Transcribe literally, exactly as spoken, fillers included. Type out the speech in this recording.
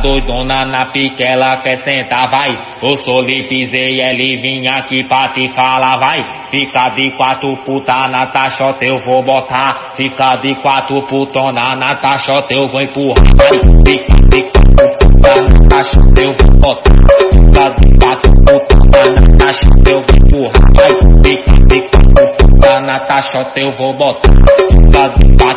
doidona na pique, ela quer sentar, vai. Eu sou Lipizei, ele vinha aqui pra te falar, vai. Fica de quatro puta na taxota, eu vou botar. Fica de quatro putona na taxota, eu vou empurrar, vai. Fica de quatro puta na taxota, eu vou botar. Fica de quatro puta na taxota, eu vou empurrar, vai. Fica de quatro puta na taxota, eu vou botar. Fica de quatro